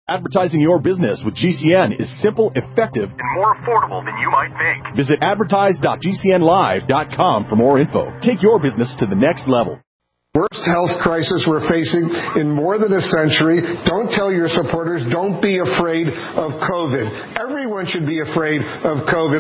Advertising your business with GCN is simple, effective, and more affordable than you might think. Visit advertise.gcnlive.com for more info. Take your business to the next level. Worst health crisis we're facing in more than a century. Don't tell your supporters, don't be afraid of COVID. Everyone should be afraid of COVID.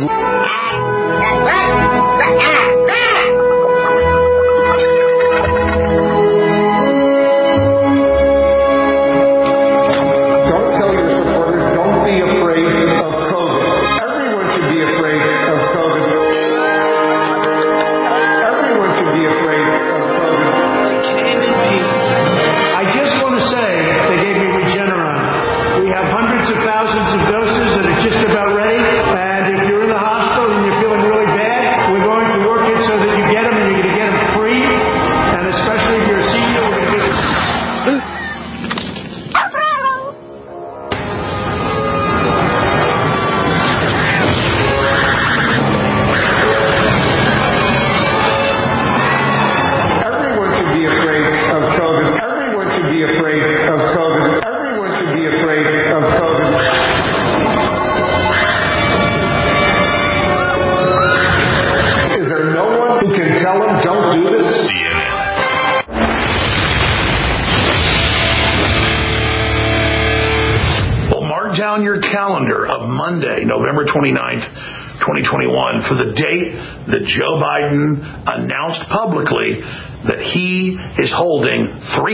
Your calendar of Monday, November 29th, 2021, for the date that Joe Biden announced publicly that he is holding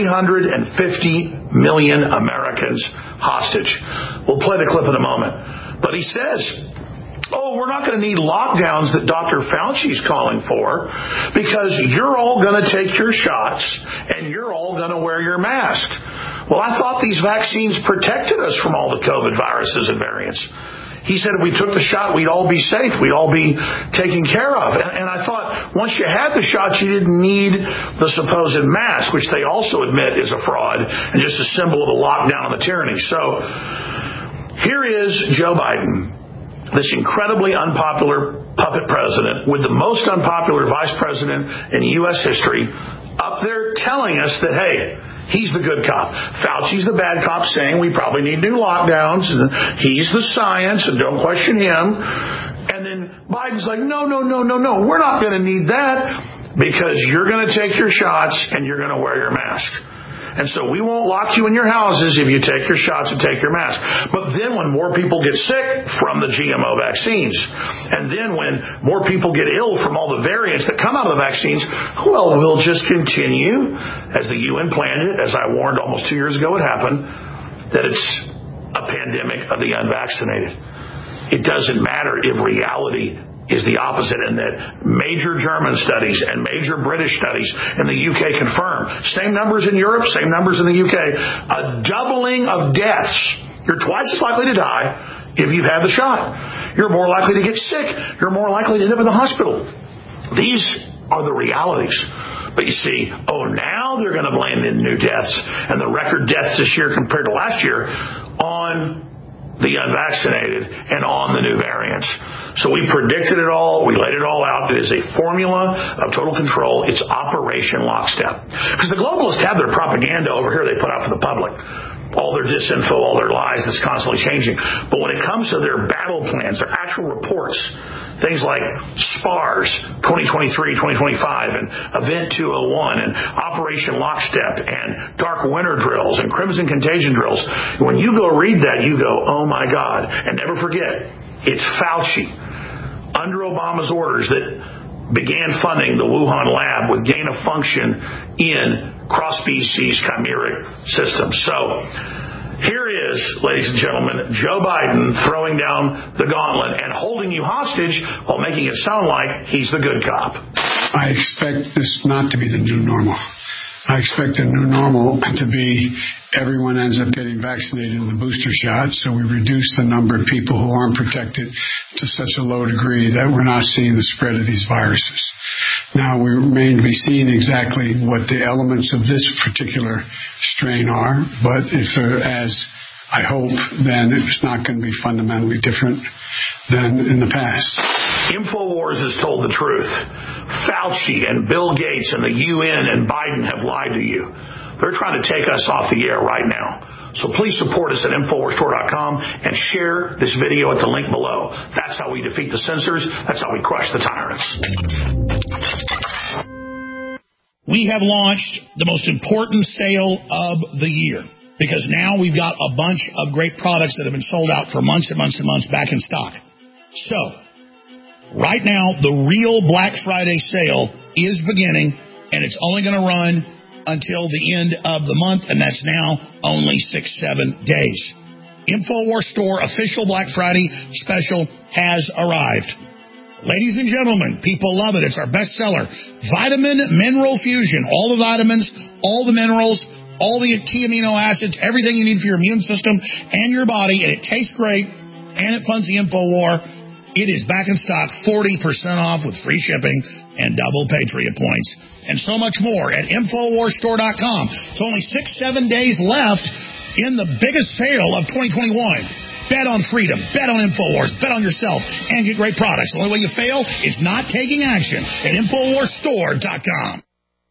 350 million Americans hostage. We'll play the clip in a moment. But he says, we're not going to need lockdowns that Dr. Fauci's calling for because you're all going to take your shots and you're all going to wear your mask. Well, I thought these vaccines protected us from all the COVID viruses and variants. He said if we took the shot, we'd all be safe. We'd all be taken care of. And I thought once you had the shot, you didn't need the supposed mask, which they also admit is a fraud and just a symbol of the lockdown and the tyranny. So here is Joe Biden, this incredibly unpopular puppet president with the most unpopular vice president in U.S. history, up there telling us that, hey, he's the good cop. Fauci's the bad cop, saying we probably need new lockdowns. And he's the science, and don't question him. And then Biden's like, no. We're not going to need that because you're going to take your shots and you're going to wear your mask. And so we won't lock you in your houses if you take your shots and take your mask. But then when more people get sick from the GMO vaccines, and then when more people get ill from all the variants that come out of the vaccines, well, we'll just continue, as the UN planned it, as I warned almost 2 years ago it happened, that it's a pandemic of the unvaccinated. It doesn't matter if reality is the opposite, and that major German studies and major British studies in the UK confirm. Same numbers in Europe, same numbers in the UK. A doubling of deaths. You're twice as likely to die if you've had the shot. You're more likely to get sick. You're more likely to end up in the hospital. These are the realities. But you see, now they're going to blame in new deaths and the record deaths this year compared to last year on the unvaccinated and on the new variants. So we predicted it all. We laid it all out. It is a formula of total control. It's Operation Lockstep. Because the globalists have their propaganda over here they put out for the public. All their disinfo, all their lies that's constantly changing. But when it comes to their battle plans, their actual reports, things like SPARS 2023, 2025, and Event 201, and Operation Lockstep, and Dark Winter drills, and Crimson Contagion drills, when you go read that, you go, oh my God. And never forget, it's Fauci, under Obama's orders, that began funding the Wuhan lab with gain of function in cross-species chimeric systems. So here is, ladies and gentlemen, Joe Biden throwing down the gauntlet and holding you hostage while making it sound like he's the good cop. I expect this not to be the new normal. I expect the new normal to be everyone ends up getting vaccinated in the booster shot, so we reduce the number of people who aren't protected to such a low degree that we're not seeing the spread of these viruses. Now, we remain to be seen exactly what the elements of this particular strain are, but if as I hope, then it's not going to be fundamentally different than in the past. InfoWars has told the truth. Fauci and Bill Gates and the UN and Biden have lied to you. They're trying to take us off the air right now. So please support us at InfoWarsStore.com and share this video at the link below. That's how we defeat the censors. That's how we crush the tyrants. We have launched the most important sale of the year because now we've got a bunch of great products that have been sold out for months and months and months back in stock. So, right now, the real Black Friday sale is beginning, and it's only going to run until the end of the month, and that's now only 6-7 days. InfoWars Store official Black Friday special has arrived. Ladies and gentlemen, people love it. It's our best seller. Vitamin Mineral Fusion. All the vitamins, all the minerals, all the key amino acids, everything you need for your immune system and your body. And it tastes great. And it funds the InfoWar. It is back in stock, 40% off with free shipping and double Patriot points. And so much more at InfoWarsStore.com. It's only 6-7 days left in the biggest sale of 2021. Bet on freedom, bet on InfoWars, bet on yourself, and get great products. The only way you fail is not taking action at InfoWarsStore.com.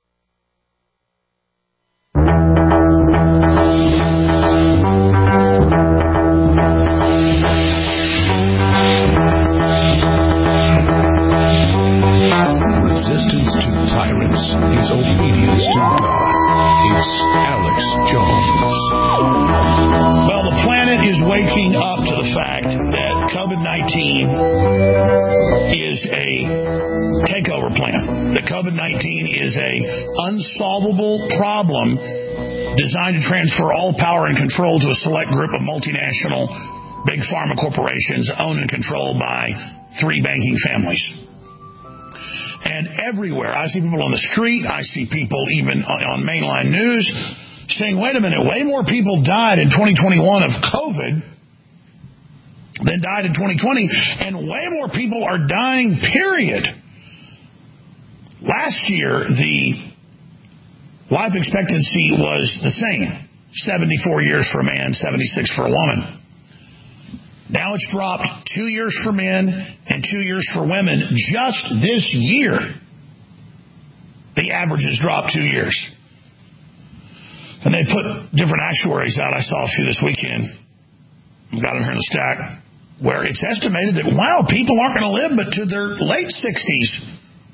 Resistance to tyrants is obedience to God. It's Alex Jones. Well, the planet is waking up to the fact that COVID-19 is a takeover plan. That COVID-19 is a unsolvable problem designed to transfer all power and control to a select group of multinational big pharma corporations owned and controlled by 3 banking families. And everywhere, I see people on the street, I see people even on mainline news saying, wait a minute, way more people died in 2021 of COVID than died in 2020, and way more people are dying, period. Last year, the life expectancy was the same, 74 years for a man, 76 for a woman. Now it's dropped 2 years for men and 2 years for women. Just this year, the average has dropped 2 years. And they put different actuaries out. I saw a few this weekend. I've got them here in the stack, where it's estimated that, wow, people aren't going to live but to their late 60s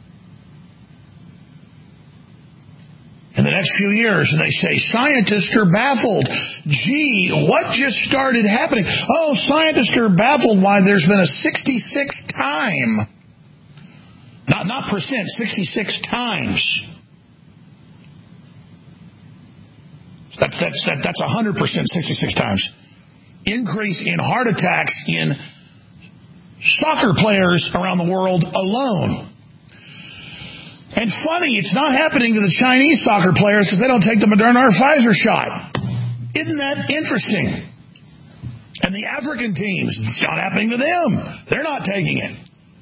in the next few years. And they say scientists are baffled. Gee, what just started happening? Oh, scientists are baffled why there's been a 66 time. Not percent, 66 times. That's 100%, 66 times. Increase in heart attacks in soccer players around the world alone. And funny, it's not happening to the Chinese soccer players because they don't take the Moderna or Pfizer shot. Isn't that interesting? And the African teams, it's not happening to them. They're not taking it.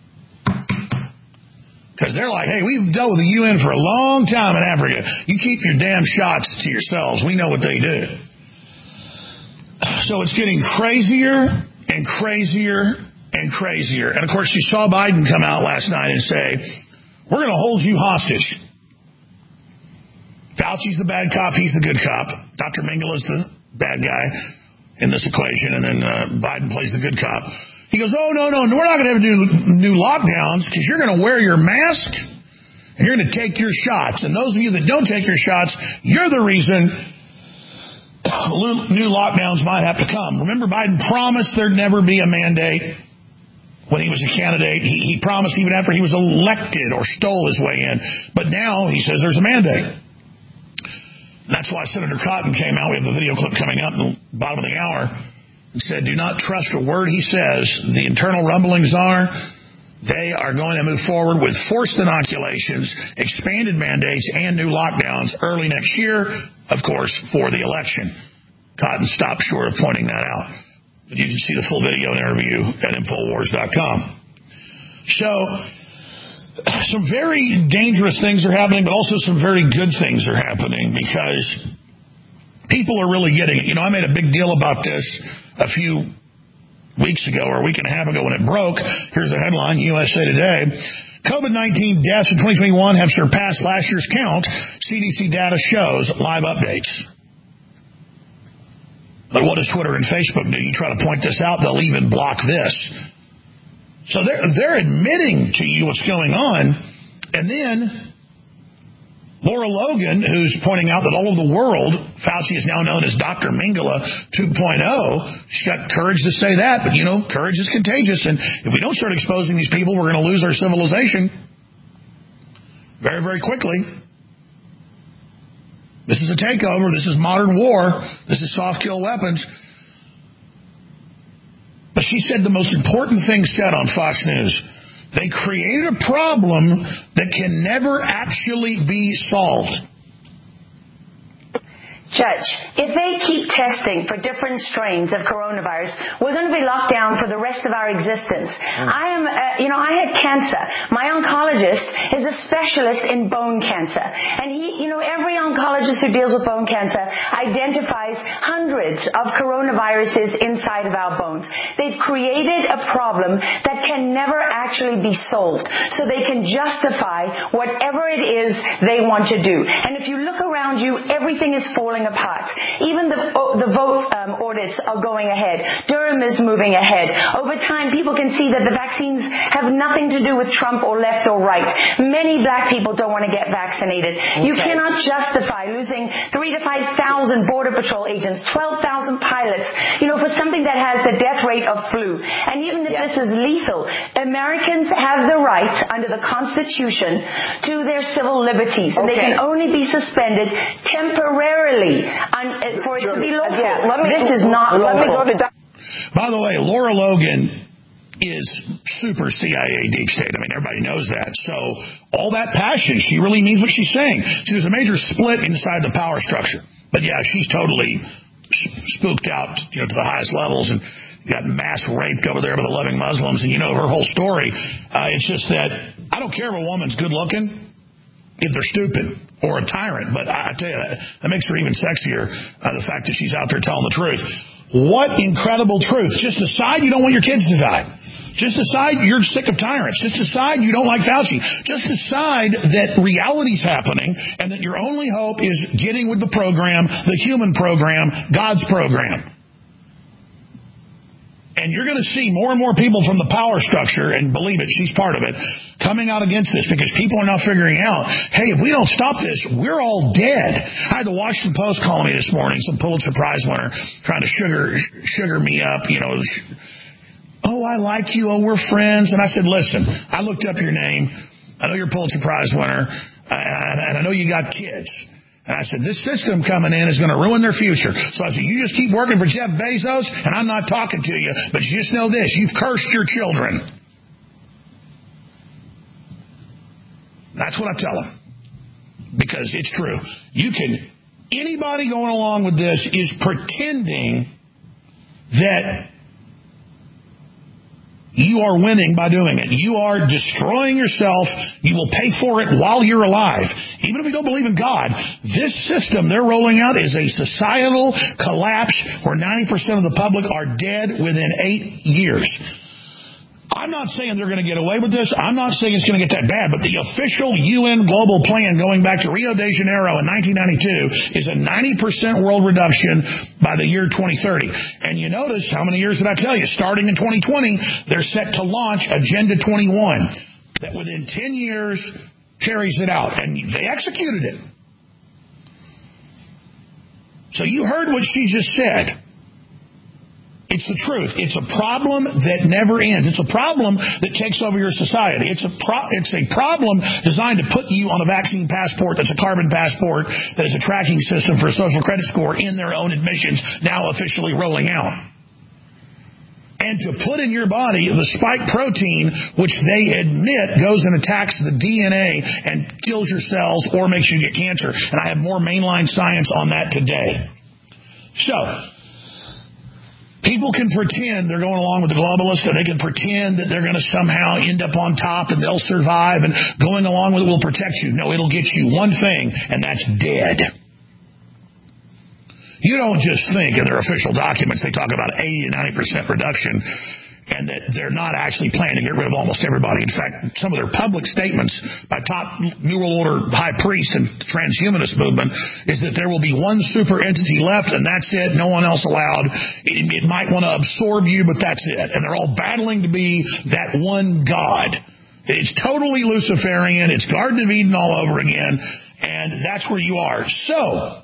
Because they're like, hey, we've dealt with the UN for a long time in Africa. You keep your damn shots to yourselves. We know what they do. So it's getting crazier and crazier and crazier. And, of course, you saw Biden come out last night and say, we're going to hold you hostage. Fauci's the bad cop. He's the good cop. Dr. Mengele is the bad guy in this equation. And then Biden plays the good cop. He goes, oh, no, we're not going to have new lockdowns because you're going to wear your mask and you're going to take your shots. And those of you that don't take your shots, you're the reason new lockdowns might have to come. Remember, Biden promised there'd never be a mandate when he was a candidate. He promised even after he was elected or stole his way in. But now he says there's a mandate. And that's why Senator Cotton came out. We have the video clip coming up in the bottom of the hour. He said, do not trust a word he says. The internal rumblings are they are going to move forward with forced inoculations, expanded mandates, and new lockdowns early next year, of course, for the election. Cotton stopped short of pointing that out. But you can see the full video and interview at Infowars.com. So, some very dangerous things are happening, but also some very good things are happening because people are really getting it. You know, I made a big deal about this a few weeks ago or a week and a half ago when it broke. Here's a headline, USA Today. COVID-19 deaths in 2021 have surpassed last year's count. CDC data shows. Live updates. But what does Twitter and Facebook do? You try to point this out, they'll even block this. So they're admitting to you what's going on. And then Laura Logan, who's pointing out that all over the world, Fauci is now known as Dr. Mengele 2.0. She's got courage to say that, but, courage is contagious. And if we don't start exposing these people, we're going to lose our civilization very, very quickly. This is a takeover. This is modern war. This is soft kill weapons. But she said the most important thing said on Fox News. They created a problem that can never actually be solved. Judge, if they keep testing for different strains of coronavirus, we're going to be locked down for the rest of our existence. I had cancer. My oncologist is a specialist in bone cancer. And every oncologist who deals with bone cancer identifies hundreds of coronaviruses inside of our bones. They've created a problem that can never actually be solved. So they can justify whatever it is they want to do. And if you look around you, everything is falling apart. Even the vote audits are going ahead. Durham is moving ahead. Over time, people can see that the vaccines have nothing to do with Trump or left or right. Many black people don't want to get vaccinated. Okay. You cannot justify losing 3,000 to 5,000 Border Patrol agents, 12,000 pilots, for something that has the death rate of flu. And even if this is lethal, Americans have the right under the Constitution to their civil liberties. And they can only be suspended temporarily for it to be lawful. This is not lawful. By the way, Laura Logan is super CIA deep state. I mean, everybody knows that. So all that passion, she really means what she's saying. See, there's a major split inside the power structure. But yeah, she's totally spooked out, to the highest levels, and got mass raped over there by the loving Muslims, and her whole story. It's just that I don't care if a woman's good looking if they're stupid or a tyrant, but I tell you, that makes her even sexier, the fact that she's out there telling the truth. What incredible truth. Just decide you don't want your kids to die. Just decide you're sick of tyrants. Just decide you don't like Fauci. Just decide that reality's happening and that your only hope is getting with the program, the human program, God's program. And you're going to see more and more people from the power structure, and believe it, she's part of it, coming out against this because people are now figuring out, hey, if we don't stop this, we're all dead. I had the Washington Post calling me this morning, some Pulitzer Prize winner, trying to sugar me up, oh, I like you, oh, we're friends. And I said, listen, I looked up your name. I know you're a Pulitzer Prize winner, and I know you got kids. And I said, this system coming in is going to ruin their future. So I said, you just keep working for Jeff Bezos, and I'm not talking to you, but you just know this, you've cursed your children. That's what I tell them. Because it's true. Anybody going along with this is pretending that you are winning by doing it. You are destroying yourself. You will pay for it while you're alive. Even if you don't believe in God, this system they're rolling out is a societal collapse where 90% of the public are dead within 8 years. I'm not saying they're going to get away with this. I'm not saying it's going to get that bad, but the official UN global plan going back to Rio de Janeiro in 1992 is a 90% world reduction by the year 2030. And you notice, how many years did I tell you? Starting in 2020, they're set to launch Agenda 21. That within 10 years carries it out. And they executed it. So you heard what she just said. It's the truth. It's a problem that never ends. It's a problem that takes over your society. It's a problem designed to put you on a vaccine passport that's a carbon passport that is a tracking system for a social credit score in their own admissions, now officially rolling out. And to put in your body the spike protein, which they admit goes and attacks the DNA and kills your cells or makes you get cancer. And I have more mainline science on that today. So people can pretend they're going along with the globalists, and they can pretend that they're going to somehow end up on top and they'll survive and going along with it will protect you. No, it'll get you one thing, and that's dead. You don't just think in their official documents they talk about 80 to 90% reduction and that they're not actually planning to get rid of almost everybody. In fact, some of their public statements by top New World Order high priest and transhumanist movement is that there will be one super entity left, and that's it, no one else allowed. It might want to absorb you, but that's it. And they're all battling to be that one God. It's totally Luciferian. It's Garden of Eden all over again, and that's where you are. So,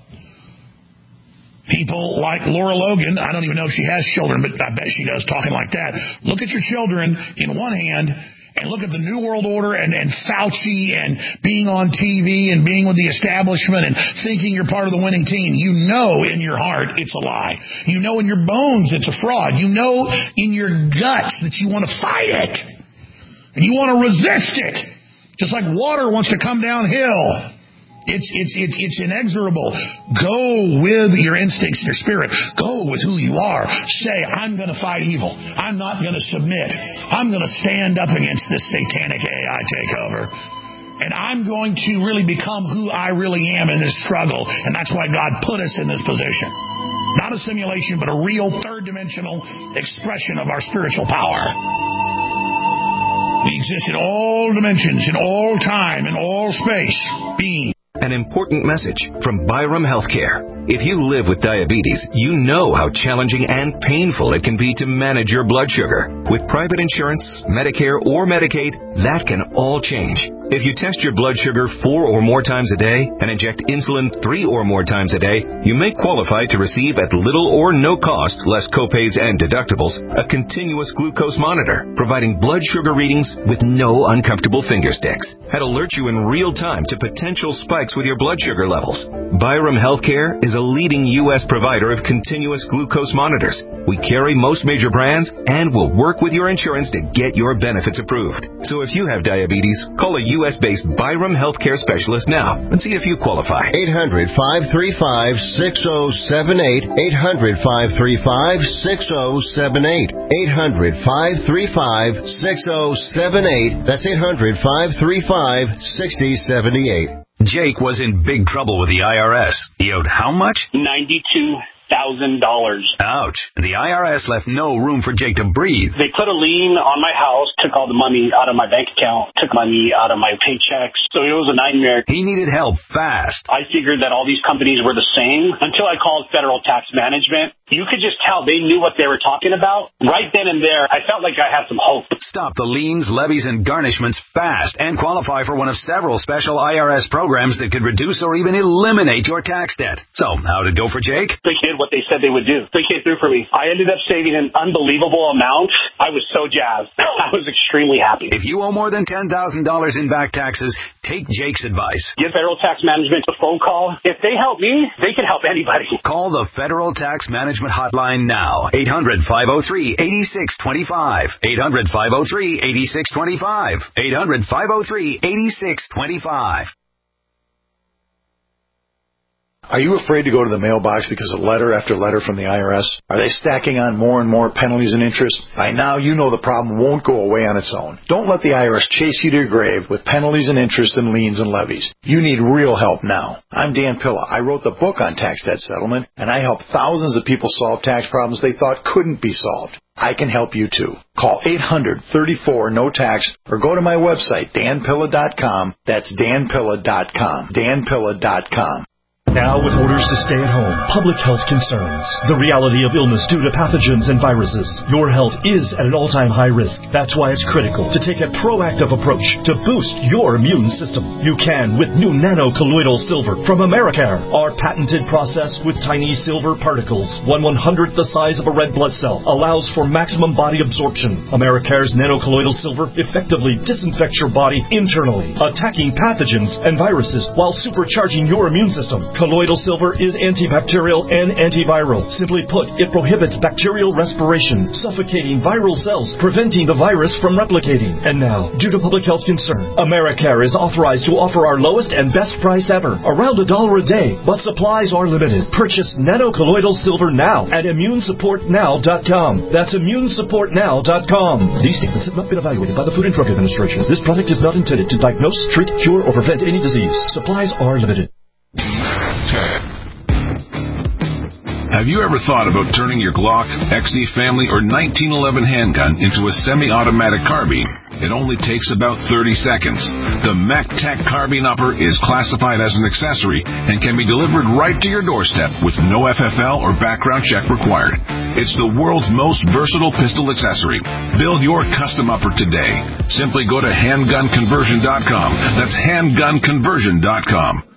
people like Laura Logan, I don't even know if she has children, but I bet she does, talking like that. Look at your children in one hand and look at the New World Order and Fauci and being on TV and being with the establishment and thinking you're part of the winning team. You know in your heart it's a lie. You know in your bones it's a fraud. You know in your guts that you want to fight it. And you want to resist it. Just like water wants to come downhill. It's inexorable. Go with your instincts and your spirit. Go with who you are. Say, I'm going to fight evil. I'm not going to submit. I'm going to stand up against this satanic AI takeover. And I'm going to really become who I really am in this struggle. And that's why God put us in this position. Not a simulation, but a real third-dimensional expression of our spiritual power. We exist in all dimensions, in all time, in all space, being. An important message from Byram Healthcare. If you live with diabetes, you know how challenging and painful it can be to manage your blood sugar. With private insurance, Medicare, or Medicaid, that can all change. If you test your blood sugar 4 or more times a day and inject insulin 3 or more times a day, you may qualify to receive at little or no cost, less copays and deductibles, a continuous glucose monitor, providing blood sugar readings with no uncomfortable finger sticks. That alert you in real time to potential spikes with your blood sugar levels. Byram Healthcare is a leading U.S. provider of continuous glucose monitors. We carry most major brands and will work with your insurance to get your benefits approved. So if you have diabetes, call a U.S.-based Byram Healthcare specialist now and see if you qualify. 800-535-6078. 800-535-6078. 800-535-6078. That's 800-535-6078. Jake was in big trouble with the IRS. He owed how much? $92,000. Ouch. The IRS left no room for Jake to breathe. They put a lien on my house, took all the money out of my bank account, took money out of my paychecks. So it was a nightmare. He needed help fast. I figured that all these companies were the same until I called Federal Tax Management. You could just tell they knew what they were talking about. Right then and there, I felt like I had some hope. Stop the liens, levies, and garnishments fast and qualify for one of several special IRS programs that could reduce or even eliminate your tax debt. So, how did it go for Jake? They did what they said they would do. They came through for me. I ended up saving an unbelievable amount. I was so jazzed. I was extremely happy. If you owe more than $10,000 in back taxes, take Jake's advice. Give Federal Tax Management a phone call. If they help me, they can help anybody. Call the Federal Tax Management Hotline now. 800-503-8625. 800-503-8625. 800-503-8625. Are you afraid to go to the mailbox because of letter after letter from the IRS? Are they stacking on more and more penalties and interest? By now, you know the problem won't go away on its own. Don't let the IRS chase you to your grave with penalties and interest and liens and levies. You need real help now. I'm Dan Pilla. I wrote the book on tax debt settlement, and I help thousands of people solve tax problems they thought couldn't be solved. I can help you too. Call 800-34-NO-TAX or go to my website, danpilla.com. That's danpilla.com. danpilla.com. Now, with orders to stay at home, public health concerns, the reality of illness due to pathogens and viruses, your health is at an all-time high risk. That's why it's critical to take a proactive approach to boost your immune system. You can with new nano-colloidal silver from Americare. Our patented process with tiny silver particles, 1/100th the size of a red blood cell, allows for maximum body absorption. Americare's nano-colloidal silver effectively disinfects your body internally, attacking pathogens and viruses while supercharging your immune system. Colloidal silver is antibacterial and antiviral. Simply put, it prohibits bacterial respiration, suffocating viral cells, preventing the virus from replicating. And now, due to public health concern, Americare is authorized to offer our lowest and best price ever, around $1 a day, but supplies are limited. Purchase nano-colloidal silver now at immunesupportnow.com. That's immunesupportnow.com. These statements have not been evaluated by the Food and Drug Administration. This product is not intended to diagnose, treat, cure, or prevent any disease. Supplies are limited. Have you ever thought about turning your Glock, XD Family, or 1911 handgun into a semi-automatic carbine? It only takes about 30 seconds. The MacTech Carbine Upper is classified as an accessory and can be delivered right to your doorstep with no FFL or background check required. It's the world's most versatile pistol accessory. Build your custom upper today. Simply go to handgunconversion.com. That's handgunconversion.com.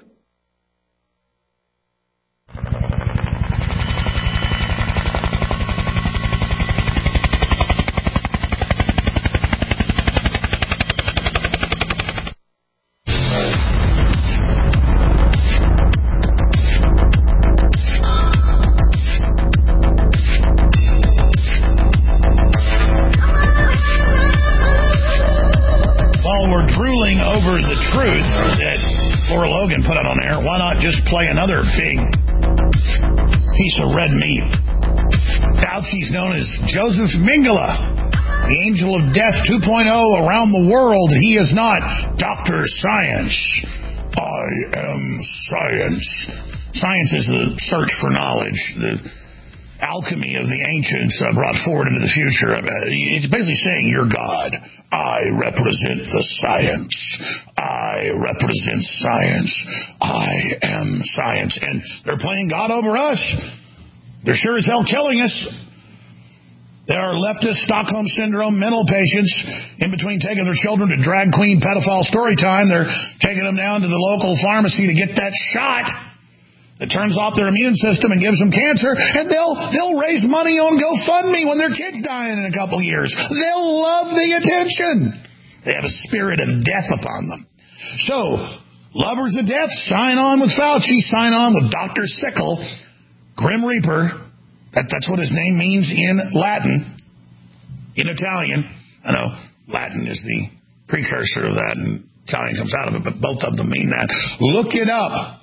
Over the truth that Laura Logan put out on air, why not just play another big piece of red meat? Fauci's known as Joseph Mengele, the angel of death 2.0 around the world. He is not Dr. Science. I am science. Science is the search for knowledge, the alchemy of the ancients brought forward into the future. It's basically saying you're God. I represent the science. I represent science. I am science. And they're playing God over us. They're sure as hell killing us. There are leftist Stockholm Syndrome mental patients in between taking their children to drag queen pedophile story time. They're taking them down to the local pharmacy to get that shot that turns off their immune system and gives them cancer, and they'll raise money on GoFundMe when their kid's dying in a couple years. They'll love the attention. They have a spirit of death upon them. So, lovers of death, sign on with Fauci, sign on with Dr. Sickle, Grim Reaper. That's what his name means in Latin, in Italian. I know Latin is the precursor of that, and Italian comes out of it, but both of them mean that. Look it up.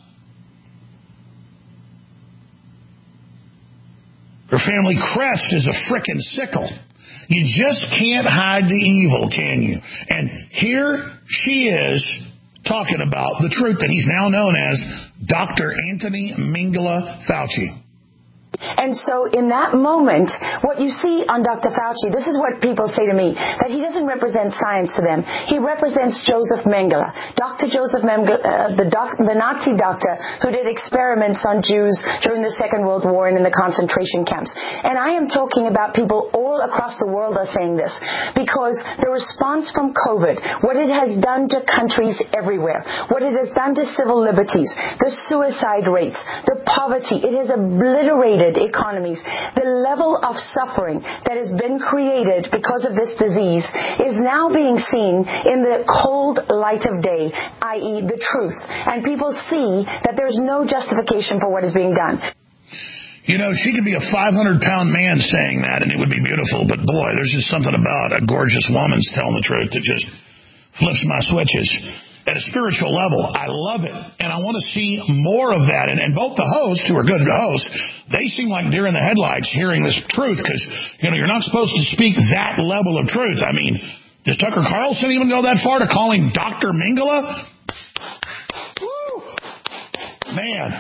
Her family crest is a frickin' sickle. You just can't hide the evil, can you? And here she is talking about the truth that he's now known as Dr. Anthony Mengele Fauci. And so in that moment, what you see on Dr. Fauci, this is what people say to me, that he doesn't represent science to them. He represents Joseph Mengele. Dr. Joseph Mengele, the Nazi doctor who did experiments on Jews during the Second World War and in the concentration camps. And I am talking about people all across the world are saying this because the response from COVID, what it has done to countries everywhere, what it has done to civil liberties, the suicide rates, the poverty, it has obliterated economies. The level of suffering that has been created because of this disease is now being seen in the cold light of day, i.e. the truth. And people see that there's no justification for what is being done. You know, she could be a 500-pound man saying that, and it would be beautiful. But, boy, there's just something about a gorgeous woman's telling the truth that just flips my switches. At a spiritual level, I love it, and I want to see more of that. And both the hosts, who are good hosts, they seem like deer in the headlights hearing this truth because, you're not supposed to speak that level of truth. I mean, does Tucker Carlson even go that far to call him Dr. Mengele? Woo. Man.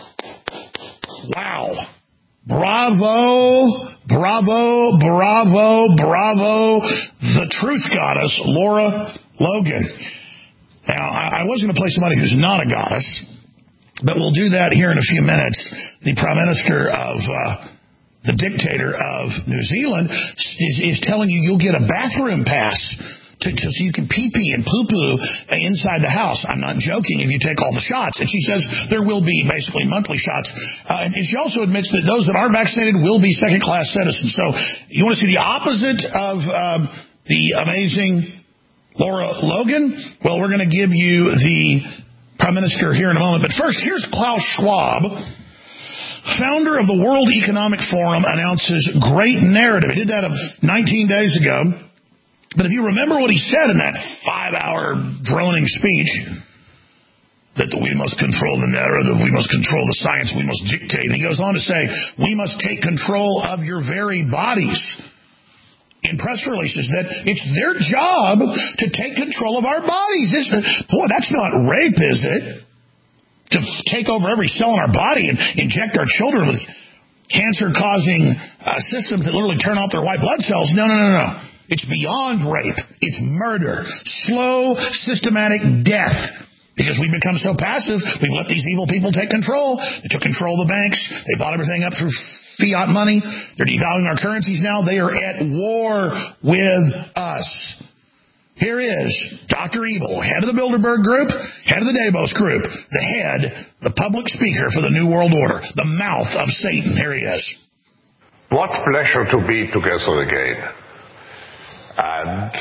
Wow. Bravo, bravo, bravo, bravo. The truth goddess, Laura Logan. Now, I was going to play somebody who's not a goddess, but we'll do that here in a few minutes. The Prime Minister of the dictator of New Zealand is telling you'll get a bathroom pass so you can pee-pee and poo-poo inside the house. I'm not joking if you take all the shots. And she says there will be basically monthly shots. And she also admits that those that aren't vaccinated will be second-class citizens. So you want to see the opposite of the amazing Laura Logan? Well, we're going to give you the Prime Minister here in a moment. But first, here's Klaus Schwab, founder of the World Economic Forum, announces great narrative. He did that 19 days ago. But if you remember what he said in that 5-hour droning speech, that we must control the narrative, we must control the science, we must dictate. And he goes on to say, we must take control of your very bodies. In press releases, that it's their job to take control of our bodies. Boy, that's not rape, is it? To take over every cell in our body and inject our children with cancer-causing systems that literally turn off their white blood cells. No. It's beyond rape. It's murder. Slow, systematic death. Because we've become so passive, we've let these evil people take control. They took control of the banks. They bought everything up through fiat money. They're devaluing our currencies now. They are at war with us. Here is Dr. Evil, head of the Bilderberg Group, head of the Davos Group, the public speaker for the New World Order, the mouth of Satan. Here he is. What pleasure to be together again and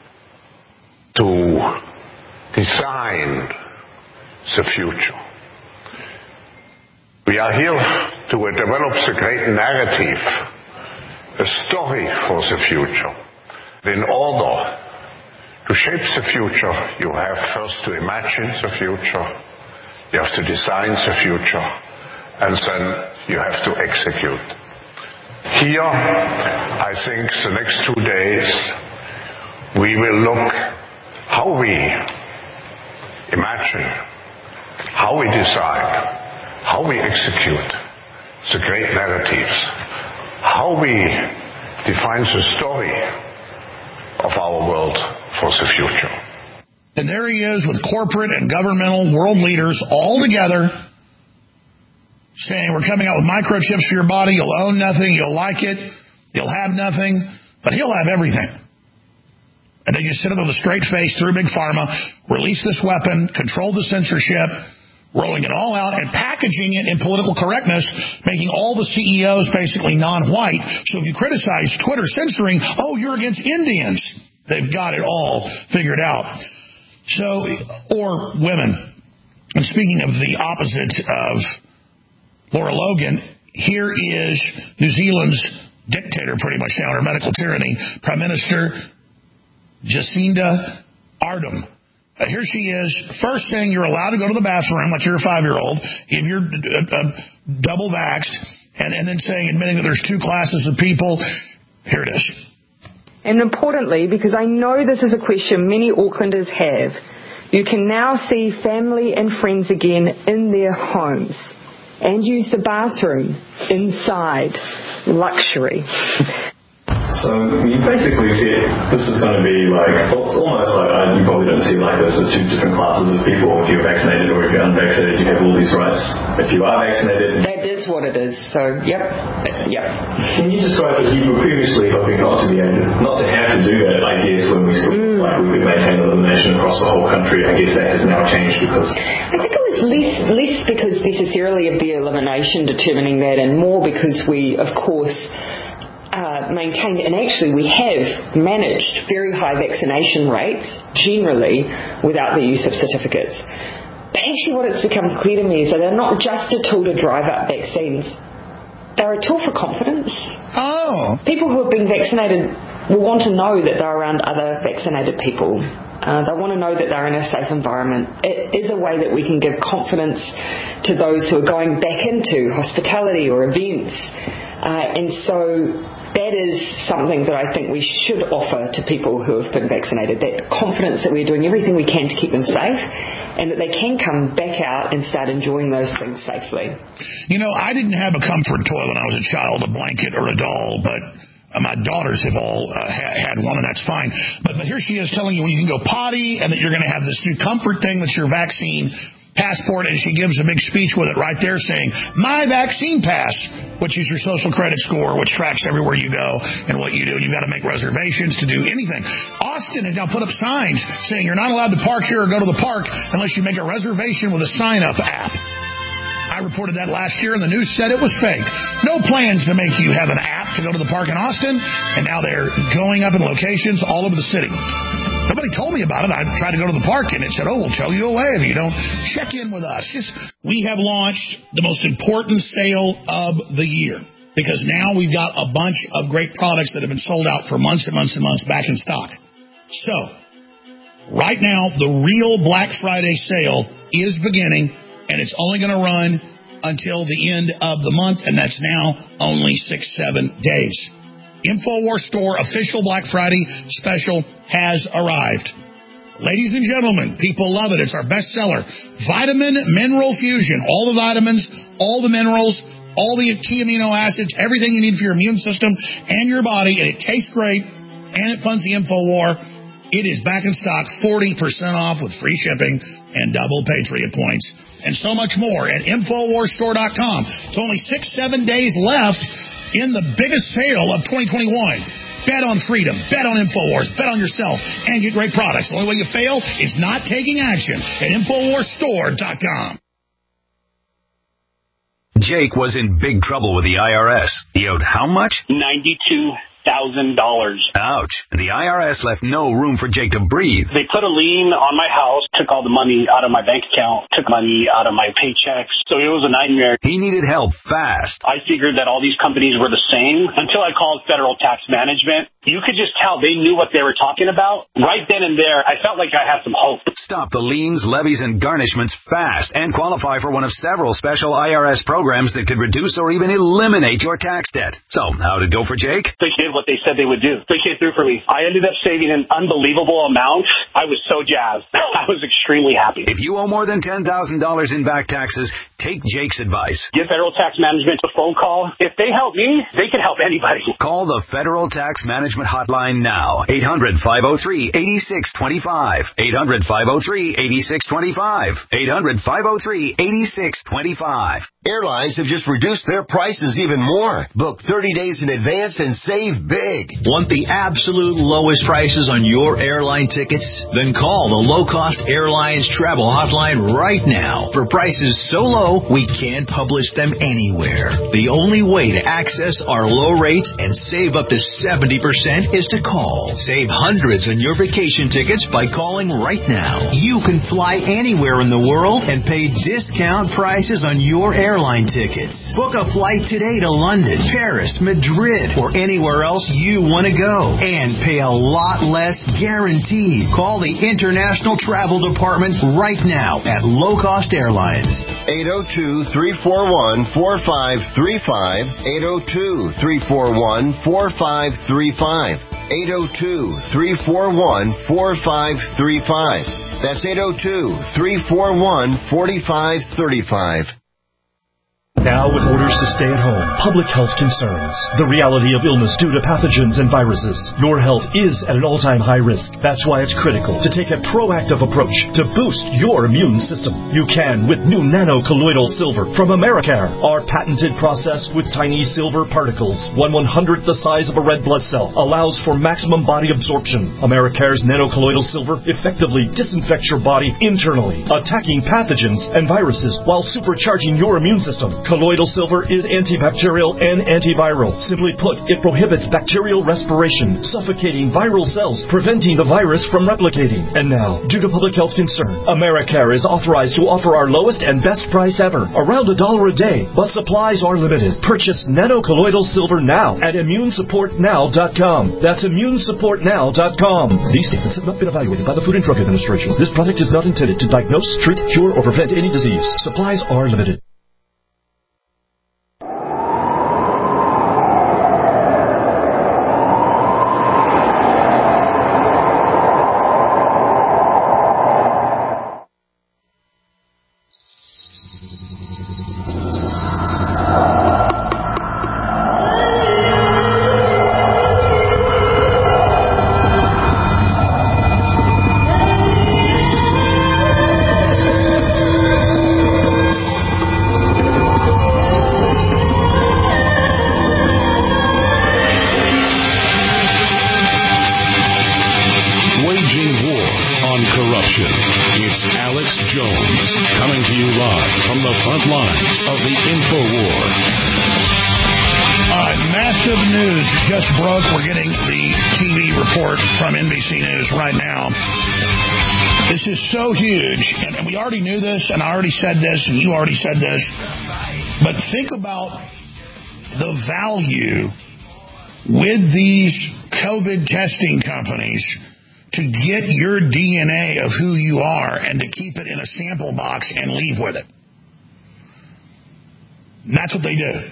to design the future. We are here to develop the great narrative, a story for the future. In order to shape the future, you have first to imagine the future, you have to design the future, and then you have to execute. Here, I think the next 2 days, we will look how we imagine, how we design, how we execute the great narratives, how we define the story of our world for the future. And there he is with corporate and governmental world leaders all together saying we're coming out with microchips for your body, you'll own nothing, you'll like it, you'll have nothing, but he'll have everything. And they just sit there with a straight face through Big Pharma, release this weapon, control the censorship, rolling it all out and packaging it in political correctness, making all the CEOs basically non-white. So if you criticize Twitter censoring, oh, you're against Indians. They've got it all figured out. So, or women. And speaking of the opposite of Laura Logan, here is New Zealand's dictator pretty much now, under medical tyranny, Prime Minister Jacinda Ardern. Here she is, first saying you're allowed to go to the bathroom like you're a 5-year-old if you're double vaxxed, and then admitting that there's two classes of people. Here it is. And importantly, because I know this is a question many Aucklanders have, you can now see family and friends again in their homes and use the bathroom inside. Luxury. So you basically said this is going to be like, well, it's almost like, you probably don't see it like this, there's two different classes of people. If you're vaccinated or if you're unvaccinated, you have all these rights. If you are vaccinated... That is what it is, so yep. Can you describe, because you were previously hoping not to have to do that, I guess, when we still, we could maintain elimination across the whole country. I guess that has now changed because... I think it was less because necessarily of the elimination determining that, and more because we, of course... maintained, and actually we have managed very high vaccination rates generally without the use of certificates. But actually what it's become clear to me is that they're not just a tool to drive up vaccines, they're a tool for confidence. People who have been vaccinated will want to know that they're around other vaccinated people. They want to know that they're in a safe environment. It is a way that we can give confidence to those who are going back into hospitality or events. And so that is something that I think we should offer to people who have been vaccinated, that confidence that we're doing everything we can to keep them safe and that they can come back out and start enjoying those things safely. You know, I didn't have a comfort toy when I was a child, a blanket or a doll, but my daughters have all had one, and that's fine. But here she is telling you when you can go potty and that you're going to have this new comfort thing that's your vaccine passport, and she gives a big speech with it right there saying, my vaccine pass, which is your social credit score, which tracks everywhere you go and what you do. You've got to make reservations to do anything. Austin has now put up signs saying you're not allowed to park here or go to the park unless you make a reservation with a sign-up app. I reported that last year, and the news said it was fake. No plans to make you have an app to go to the park in Austin, and now they're going up in locations all over the city. Nobody told me about it. I tried to go to the park, and it said, we'll tow you away if you don't check in with us. We have launched the most important sale of the year because now we've got a bunch of great products that have been sold out for months and months and months back in stock. So, right now, the real Black Friday sale is beginning, and it's only going to run until the end of the month, and that's now only 6-7 days. InfoWars Store official Black Friday special has arrived. Ladies and gentlemen, people love it. It's our best seller. Vitamin Mineral Fusion. All the vitamins, all the minerals, all the key amino acids, everything you need for your immune system and your body, and it tastes great, and it funds the InfoWar. It is back in stock, 40% off with free shipping and double Patriot points, and so much more at InfoWarsStore.com. It's only 6-7 days left in the biggest sale of 2021. Bet on freedom, bet on InfoWars, bet on yourself, and get great products. The only way you fail is not taking action at InfoWarsStore.com. Jake was in big trouble with the IRS. He owed how much? $92,000. Ouch. And the IRS left no room for Jake to breathe. They put a lien on my house, took all the money out of my bank account, took money out of my paychecks. So it was a nightmare. He needed help fast. I figured that all these companies were the same until I called Federal Tax Management. You could just tell they knew what they were talking about. Right then and there, I felt like I had some hope. Stop the liens, levies, and garnishments fast and qualify for one of several special IRS programs that could reduce or even eliminate your tax debt. So, how did it go for Jake? They did what they said they would do. They came through for me. I ended up saving an unbelievable amount. I was so jazzed. I was extremely happy. If you owe more than $10,000 in back taxes, take Jake's advice. Give Federal Tax Management a phone call. If they help me, they can help anybody. Call the Federal Tax Management hotline now. 800-503-8625. 800-503-8625. 800-503-8625. Airlines have just reduced their prices even more. Book 30 days in advance and save big. Want the absolute lowest prices on your airline tickets? Then call the Low Cost Airlines Travel Hotline right now. For prices so low, we can't publish them anywhere. The only way to access our low rates and save up to 70% is to call. Save hundreds on your vacation tickets by calling right now. You can fly anywhere in the world and pay discount prices on your airline tickets. Book a flight today to London, Paris, Madrid, or anywhere else you want to go and pay a lot less guaranteed. Call the International Travel Department right now at Low Cost Airlines. 802-341-4535. 802-341-4535. 802-341-4535. That's 802-341-4535. Now with orders to stay at home, public health concerns, the reality of illness due to pathogens and viruses. Your health is at an all-time high risk. That's why it's critical to take a proactive approach to boost your immune system. You can with new nano-colloidal silver from Americare. Our patented process with tiny silver particles, 1/100th the size of a red blood cell, allows for maximum body absorption. Americare's nano-colloidal silver effectively disinfects your body internally, attacking pathogens and viruses while supercharging your immune system. Colloidal silver is antibacterial and antiviral. Simply put, it prohibits bacterial respiration, suffocating viral cells, preventing the virus from replicating. And now, due to public health concern, Americare is authorized to offer our lowest and best price ever, around $1 a day, but supplies are limited. Purchase nano-colloidal silver now at ImmuneSupportNow.com. That's ImmuneSupportNow.com. These statements have not been evaluated by the Food and Drug Administration. This product is not intended to diagnose, treat, cure, or prevent any disease. Supplies are limited. So huge, and we already knew this, and I already said this, and you already said this, but think about the value with these COVID testing companies to get your DNA of who you are and to keep it in a sample box and leave with it. And that's what they do.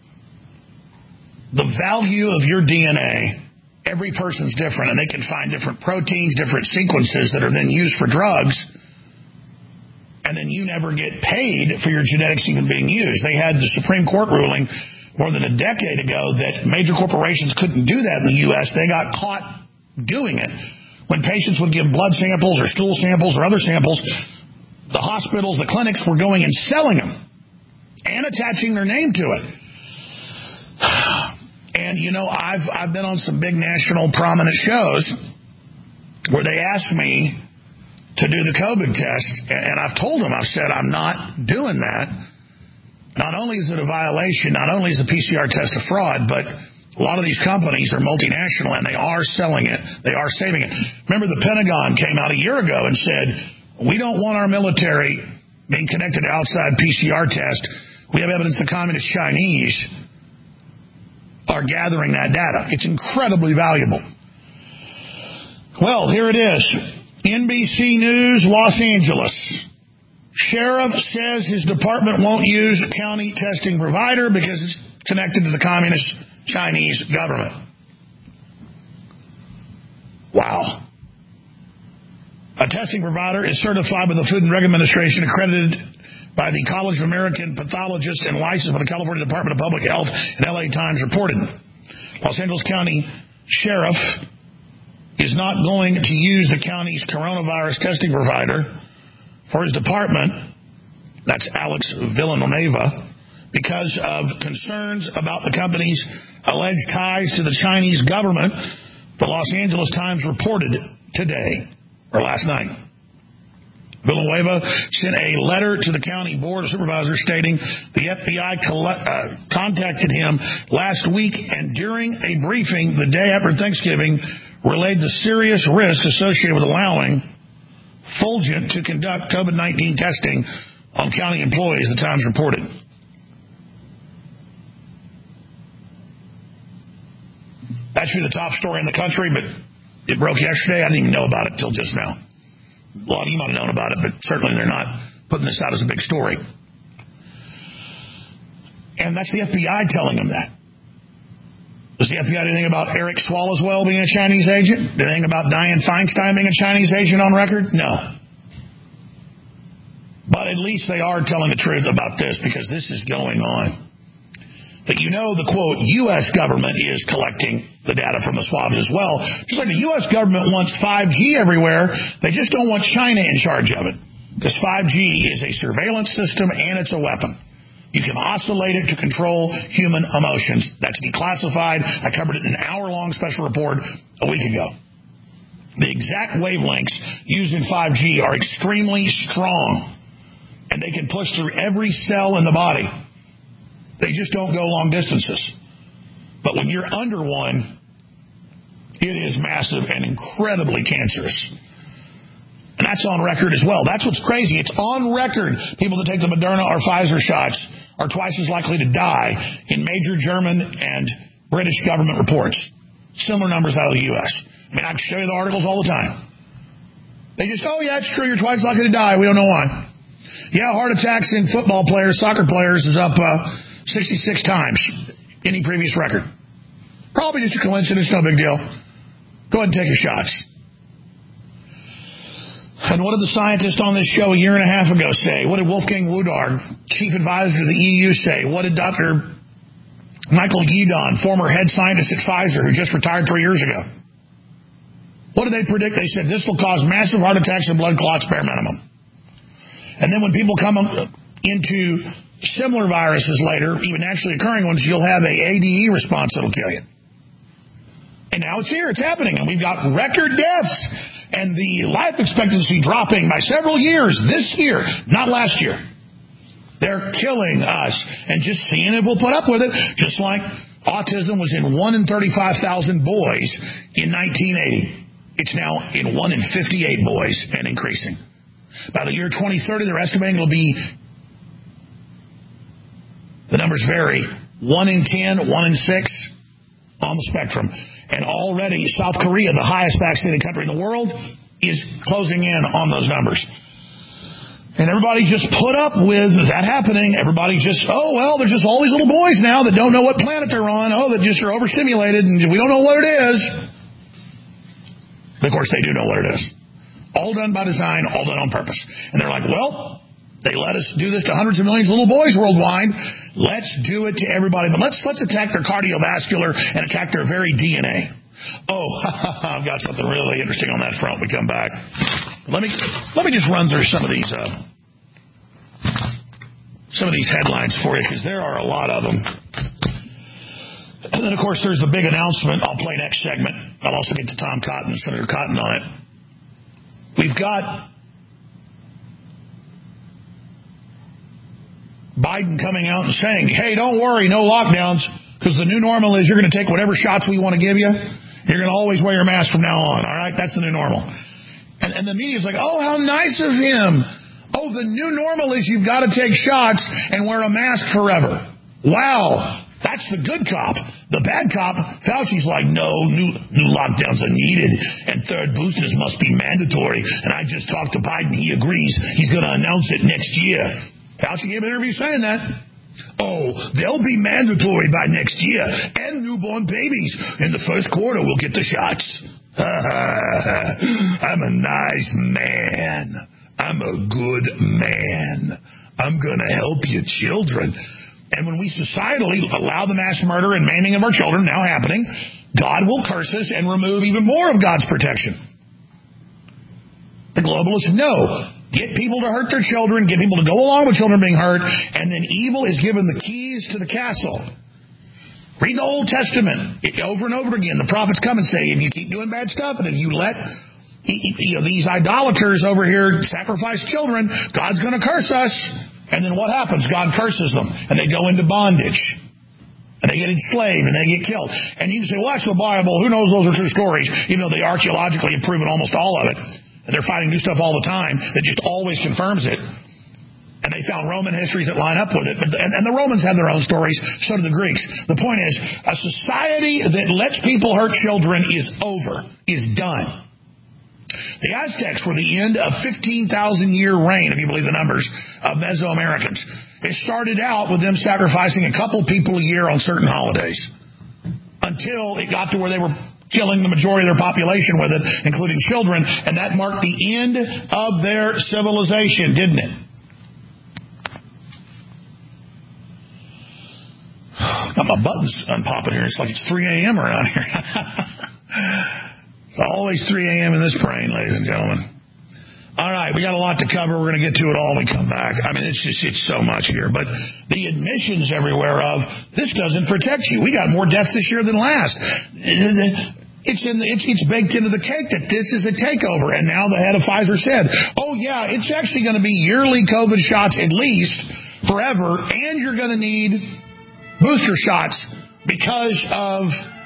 The value of your DNA. Every person's different, and they can find different proteins, different sequences that are then used for drugs. and then you never get paid for your genetics even being used. They had the Supreme Court ruling more than a decade ago that major corporations couldn't do that in the U.S. They got caught doing it. When patients would give blood samples or stool samples or other samples, the hospitals, the clinics were going and selling them and attaching their name to it. And, you know, I've been on some big national prominent shows where they asked me to do the COVID test, and I've told them, I've said, I'm not doing that. Not only is it a violation, not only is the PCR test a fraud, but a lot of these companies are multinational, and they are selling it. They are saving it. Remember, the Pentagon came out a year ago and said, we don't want our military being connected to outside PCR test. We have evidence the communist Chinese are gathering that data. It's incredibly valuable. Well, here it is. NBC News, Los Angeles. Sheriff says his department won't use county testing provider because it's connected to the communist Chinese government. Wow. A testing provider is certified by the Food and Drug Administration, accredited by the College of American Pathologists, and licensed by the California Department of Public Health, and LA Times reported. Los Angeles County Sheriff is not going to use the county's coronavirus testing provider for his department, that's Alex Villanueva, because of concerns about the company's alleged ties to the Chinese government, the Los Angeles Times reported today, or last night. Villanueva sent a letter to the county board of supervisors stating the FBI contacted him last week, and during a briefing the day after Thanksgiving relayed the serious risk associated with allowing Fulgent to conduct COVID-19 testing on county employees, the Times reported. That should be the top story in the country, but it broke yesterday. I didn't even know about it till just now. A lot of you might have known about it, but certainly they're not putting this out as a big story. And that's the FBI telling them that. Does the FBI do anything about Eric Swalwell being a Chinese agent? Do anything about Dianne Feinstein being a Chinese agent on record? No. But at least they are telling the truth about this, because this is going on. But you know the, quote, U.S. government is collecting the data from the swabs as well. Just like the U.S. government wants 5G everywhere, they just don't want China in charge of it. Because 5G is a surveillance system and it's a weapon. You can oscillate it to control human emotions. That's declassified. I covered it in an hour-long special report a week ago. The exact wavelengths used in 5G are extremely strong, and they can push through every cell in the body. They just don't go long distances. But when you're under one, it is massive and incredibly cancerous. And that's on record as well. That's what's crazy. It's on record. People that take the Moderna or Pfizer shots are twice as likely to die in major German and British government reports. Similar numbers out of the U.S. I mean, I can show you the articles all the time. They just, oh, yeah, it's true. You're twice likely to die. We don't know why. Yeah, heart attacks in football players, soccer players is up 66 times any previous record. Probably just a coincidence, no big deal. Go ahead and take your shots. And what did the scientists on this show a year and a half ago say? What did Wolfgang Wodarg, chief advisor to the EU, say? What did Dr. Michael Yeadon, former head scientist at Pfizer, who just retired 3 years ago? What did they predict? They said this will cause massive heart attacks and blood clots, bare minimum. And then when people come into similar viruses later, even naturally occurring ones, you'll have a ADE response that'll kill you. And now it's here. It's happening. And we've got record deaths. And the life expectancy dropping by several years this year, not last year. They're killing us. And just seeing if we'll put up with it, just like autism was in 1 in 35,000 boys in 1980. It's now in 1 in 58 boys and increasing. By the year 2030, they're estimating it'll be, the numbers vary, 1 in 10, 1 in 6 on the spectrum. And already South Korea, the highest vaccinated country in the world, is closing in on those numbers. And everybody just put up with that happening. Everybody just, oh, well, there's just all these little boys now that don't know what planet they're on. Oh, that just are overstimulated and we don't know what it is. But of course, they do know what it is. All done by design, all done on purpose. And they're like, well, They let us do this to hundreds of millions of little boys worldwide. Let's do it to everybody. But let's attack their cardiovascular and attack their very DNA. Oh, I've got something really interesting on that front. We come back. Let me just run through some of these headlines for you, because there are a lot of them. And then, of course, there's the big announcement. I'll play next segment. I'll also get to Tom Cotton and Senator Cotton on it. We've got Biden coming out and saying, hey, don't worry, no lockdowns, because the new normal is you're going to take whatever shots we want to give you. You're going to always wear your mask from now on, all right? That's the new normal. And the media's like, oh, how nice of him. Oh, the new normal is you've got to take shots and wear a mask forever. Wow, that's the good cop. The bad cop, Fauci's like, no, new lockdowns are needed, and third boosters must be mandatory. And I just talked to Biden. He agrees. He's going to announce it next year. Fauci gave an interview saying that. Oh, they'll be mandatory by next year. And newborn babies in the first quarter will get the shots. I'm a nice man. I'm a good man. I'm going to help your children. And when we societally allow the mass murder and maiming of our children now happening, God will curse us and remove even more of God's protection. The globalists know. Get people to hurt their children, get people to go along with children being hurt, and then evil is given the keys to the castle. Read the Old Testament over and over again. The prophets come and say, if you keep doing bad stuff, and if you let these idolaters over here sacrifice children, God's going to curse us. And then what happens? God curses them, and they go into bondage. And they get enslaved, and they get killed. And you can say, well, that's the Bible. Who knows those are true stories? Even though they archaeologically have proven almost all of it. And they're finding new stuff all the time that just always confirms it. And they found Roman histories that line up with it. And the Romans have their own stories, so do the Greeks. The point is, a society that lets people hurt children is over, is done. The Aztecs were the end of 15,000-year reign, if you believe the numbers, of Mesoamericans. It started out with them sacrificing a couple people a year on certain holidays until it got to where they were killing the majority of their population with it, including children, and that marked the end of their civilization, didn't it? Got my buttons unpopping here. It's like it's 3 a.m. around here. It's always 3 a.m. in this brain, ladies and gentlemen. All right, we got a lot to cover. We're going to get to it all when we come back. I mean, it's so much here. But the admissions everywhere of, this doesn't protect you. We got more deaths this year than last. It's baked into the cake that this is a takeover. And now the head of Pfizer said, oh, yeah, it's actually going to be yearly COVID shots at least forever, and you're going to need booster shots because of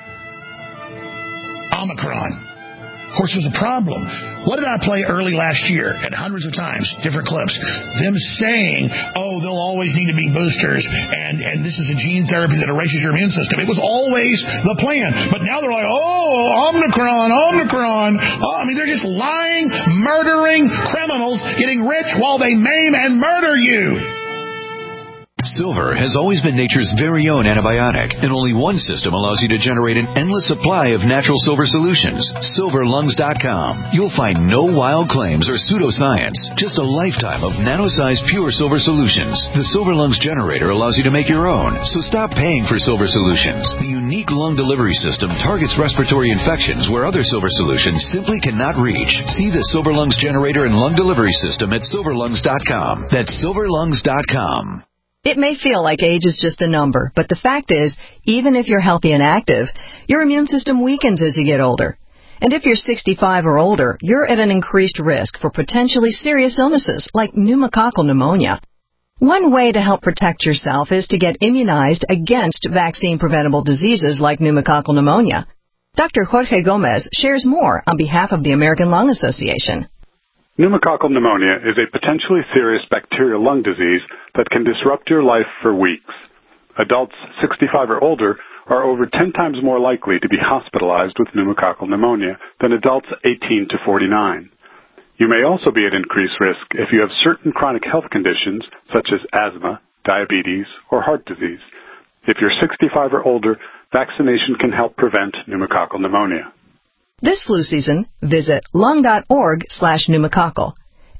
Omicron. Of course, there's a problem. What did I play early last year, and hundreds of times, different clips, them saying, oh, they'll always need to be boosters, and this is a gene therapy that erases your immune system. It was always the plan. But now they're like, oh, Omicron. Oh, I mean, they're just lying, murdering criminals, getting rich while they maim and murder you. Silver has always been nature's very own antibiotic, and only one system allows you to generate an endless supply of natural silver solutions. SilverLungs.com. You'll find no wild claims or pseudoscience, just a lifetime of nano-sized pure silver solutions. The Silver Lungs generator allows you to make your own, so stop paying for silver solutions. The unique lung delivery system targets respiratory infections where other silver solutions simply cannot reach. See the Silver Lungs generator and lung delivery system at SilverLungs.com. That's SilverLungs.com. It may feel like age is just a number, but the fact is, even if you're healthy and active, your immune system weakens as you get older. And if you're 65 or older, you're at an increased risk for potentially serious illnesses like pneumococcal pneumonia. One way to help protect yourself is to get immunized against vaccine-preventable diseases like pneumococcal pneumonia. Dr. Jorge Gomez shares more on behalf of the American Lung Association. Pneumococcal pneumonia is a potentially serious bacterial lung disease that can disrupt your life for weeks. Adults 65 or older are over 10 times more likely to be hospitalized with pneumococcal pneumonia than adults 18 to 49. You may also be at increased risk if you have certain chronic health conditions such as asthma, diabetes, or heart disease. If you're 65 or older, vaccination can help prevent pneumococcal pneumonia. This flu season, visit lung.org/pneumococcal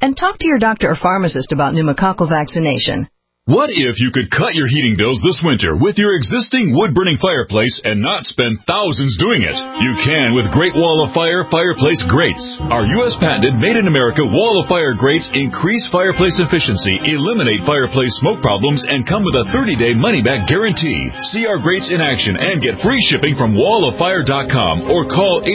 And talk to your doctor or pharmacist about pneumococcal vaccination. What if you could cut your heating bills this winter with your existing wood-burning fireplace and not spend thousands doing it? You can with Great Wall of Fire fireplace grates. Our U.S. patented made-in-America Wall of Fire grates increase fireplace efficiency, eliminate fireplace smoke problems, and come with a 30-day money-back guarantee. See our grates in action and get free shipping from walloffire.com or call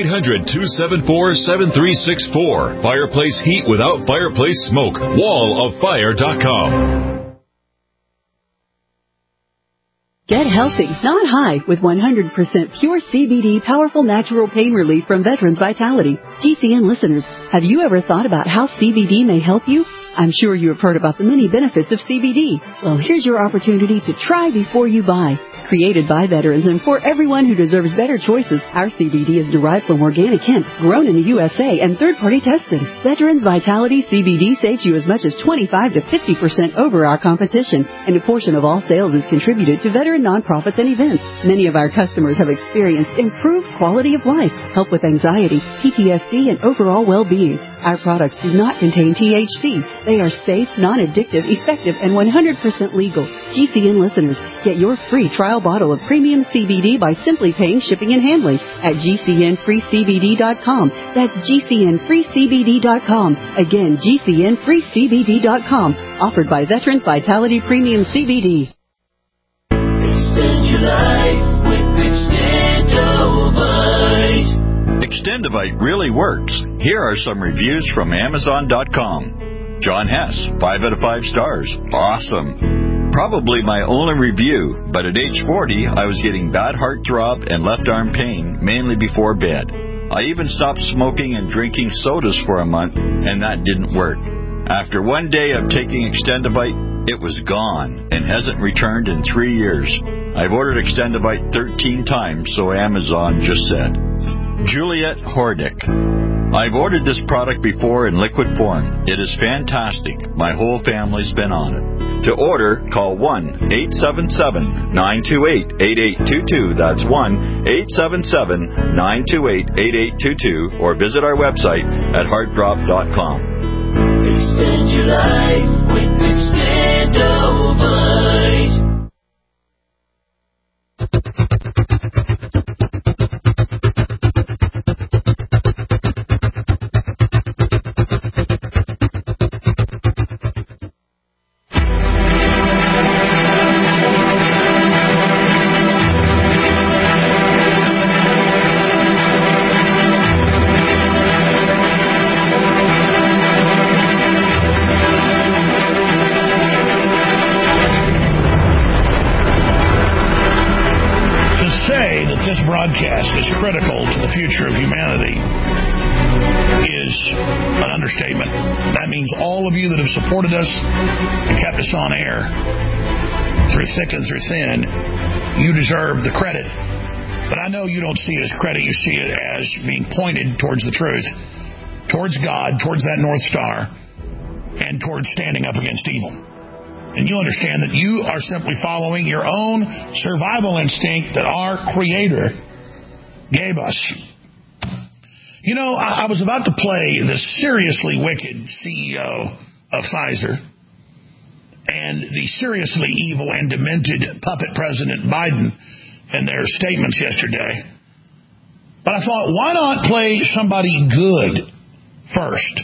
800-274-7364. Fireplace heat without fireplace smoke. walloffire.com. Get healthy, not high, with 100% pure CBD powerful natural pain relief from Veterans Vitality. GCN listeners, have you ever thought about how CBD may help you? I'm sure you have heard about the many benefits of CBD. Well, here's your opportunity to try before you buy. Created by veterans and for everyone who deserves better choices, our CBD is derived from organic hemp, grown in the USA, and third-party tested. Veterans Vitality CBD saves you as much as 25 to 50% over our competition, and a portion of all sales is contributed to veteran nonprofits and events. Many of our customers have experienced improved quality of life, help with anxiety, PTSD, and overall well-being. Our products do not contain THC. They are safe, non-addictive, effective, and 100% legal. GCN listeners, get your free trial bottle of premium CBD by simply paying shipping and handling at GCNFreeCBD.com. That's GCNFreeCBD.com. Again, GCNFreeCBD.com. Offered by Veterans Vitality Premium CBD. Extend your life with Extendovite. Extendovite really works. Here are some reviews from Amazon.com. John Hess, 5 out of 5 stars. Awesome. Probably my only review, but at age 40, I was getting bad heart throb and left arm pain, mainly before bed. I even stopped smoking and drinking sodas for a month, and that didn't work. After one day of taking Extendovite, it was gone and hasn't returned in 3 years. I've ordered Extendovite 13 times, so Amazon just said. Juliet Hordick. I've ordered this product before in liquid form. It is fantastic. My whole family's been on it. To order, call 1-877-928-8822. That's 1-877-928-8822. Or visit our website at heartdrop.com. Extend your life with Extendovite. Broadcast is critical to the future of humanity is an understatement. That means all of you that have supported us and kept us on air through thick and through thin, you deserve the credit. But I know you don't see it as credit. You see it as being pointed towards the truth, towards God, towards that North Star, and towards standing up against evil. And you understand that you are simply following your own survival instinct that our Creator gave us. You know, I was about to play the seriously wicked CEO of Pfizer and the seriously evil and demented puppet President Biden in their statements yesterday. But I thought, why not play somebody good first?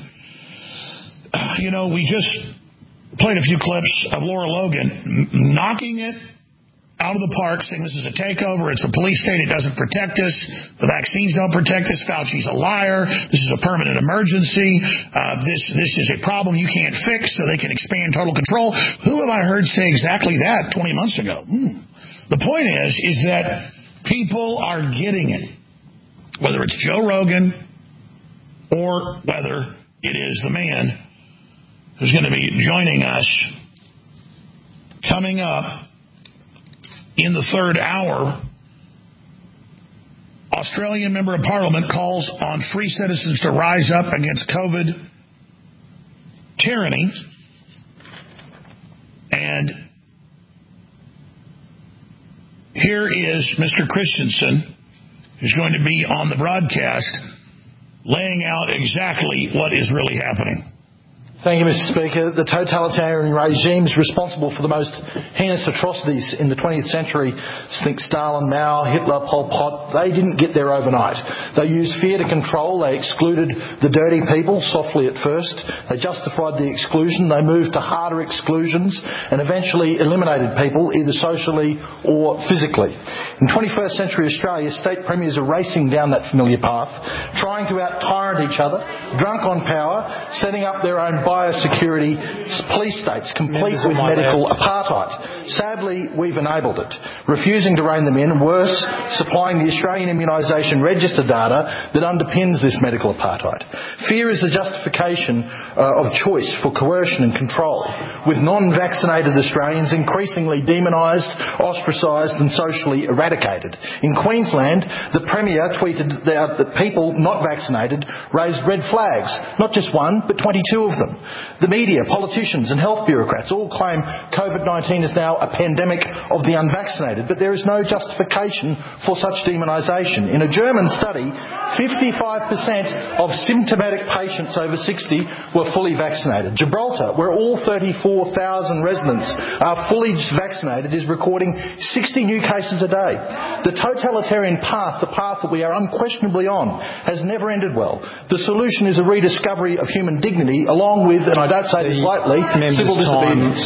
You know, we just played a few clips of Laura Logan knocking it out of the park, saying this is a takeover, it's a police state, it doesn't protect us, the vaccines don't protect us, Fauci's a liar, this is a permanent emergency, this is a problem you can't fix, so they can expand total control. Who have I heard say exactly that 20 months ago? The point is that people are getting it, whether it's Joe Rogan or whether it is the man who's going to be joining us coming up in the third hour. Australian Member of Parliament calls on free citizens to rise up against COVID tyranny. And here is Mr. Christensen, who's going to be on the broadcast laying out exactly what is really happening. Thank you, Mr. Speaker. The totalitarian regimes responsible for the most heinous atrocities in the 20th century, think Stalin, Mao, Hitler, Pol Pot, they didn't get there overnight. They used fear to control. They excluded the dirty people, softly at first. They justified the exclusion. They moved to harder exclusions and eventually eliminated people, either socially or physically. In 21st century Australia, state premiers are racing down that familiar path, trying to out-tyrant each other, drunk on power, setting up their own biosecurity police states, complete with medical apartheid. Sadly, we've enabled it, refusing to rein them in, and worse, supplying the Australian immunisation register data that underpins this medical apartheid. Fear is the justification of choice for coercion and control, with non-vaccinated Australians increasingly demonised, ostracised and socially eradicated. In Queensland, the Premier tweeted out that people not vaccinated raised red flags, not just one, but 22 of them. The media, politicians and health bureaucrats all claim COVID-19 is now a pandemic of the unvaccinated, but there is no justification for such demonisation. In a German study, 55% of symptomatic patients over 60 were fully vaccinated. Gibraltar, where all 34,000 residents are fully vaccinated, is recording 60 new cases a day. The totalitarian path, the path that we are unquestionably on, has never ended well. The solution is a rediscovery of human dignity, along with, and I don't say this lightly, civil disobedience.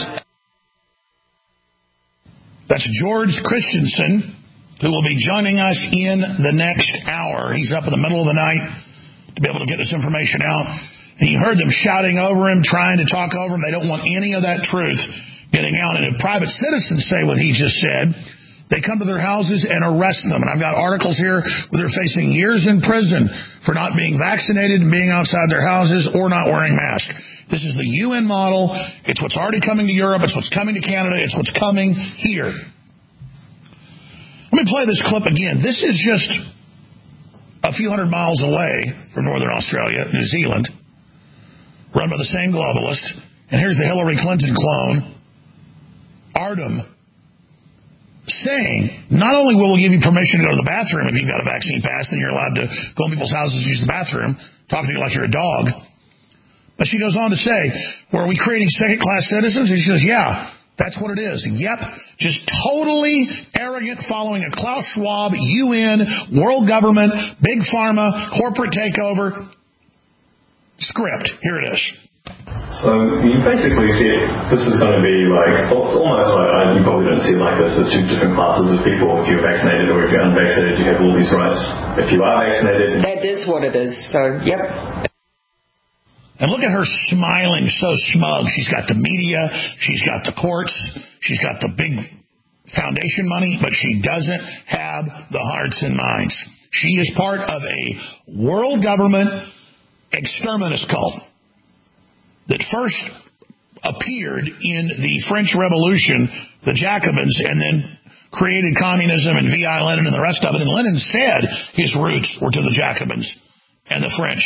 That's George Christensen, who will be joining us in the next hour. He's up in the middle of the night to be able to get this information out. And you heard them shouting over him, trying to talk over him. They don't want any of that truth getting out. And if private citizens say what he just said, they come to their houses and arrest them. And I've got articles here where they're facing years in prison for not being vaccinated and being outside their houses or not wearing masks. This is the UN model. It's what's already coming to Europe. It's what's coming to Canada. It's what's coming here. Let me play this clip again. This is just a few hundred miles away from Northern Australia, New Zealand, run by the same globalist. And here's the Hillary Clinton clone, Artem, saying, not only will we give you permission to go to the bathroom if you've got a vaccine pass, then you're allowed to go in people's houses and use the bathroom, talking to you like you're a dog. But she goes on to say, well, are we creating second-class citizens? And she says, yeah, that's what it is. Yep, just totally arrogant, following a Klaus Schwab, UN, world government, big pharma, corporate takeover script. Here it is. So you basically see it, this is going to be like, it's almost like, you probably don't see it like this, there's two different classes of people. If you're vaccinated or if you're unvaccinated, you have all these rights. If you are vaccinated... That is what it is, so, yep. And look at her smiling, so smug. She's got the media, she's got the courts, she's got the big foundation money, but she doesn't have the hearts and minds. She is part of a world government exterminist cult that first appeared in the French Revolution, the Jacobins, and then created communism and V.I. Lenin and the rest of it. And Lenin said his roots were to the Jacobins and the French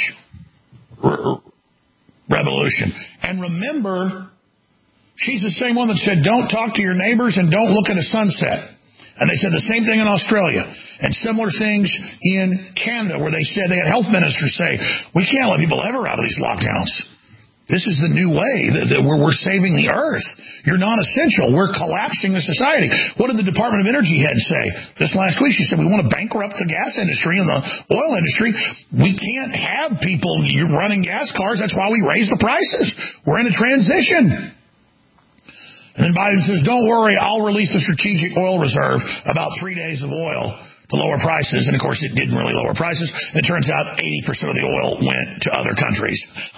Revolution. And remember, she's the same one that said, don't talk to your neighbors and don't look at a sunset. And they said the same thing in Australia and similar things in Canada, where they said, they had health ministers say, we can't let people ever out of these lockdowns. This is the new way that we're saving the earth. You're non-essential. We're collapsing the society. What did the Department of Energy head say? Just last week, she said, we want to bankrupt the gas industry and the oil industry. We can't have people running gas cars. That's why we raise the prices. We're in a transition. And then Biden says, don't worry, I'll release the strategic oil reserve, about 3 days of oil, to lower prices. And, of course, it didn't really lower prices. It turns out 80% of the oil went to other countries.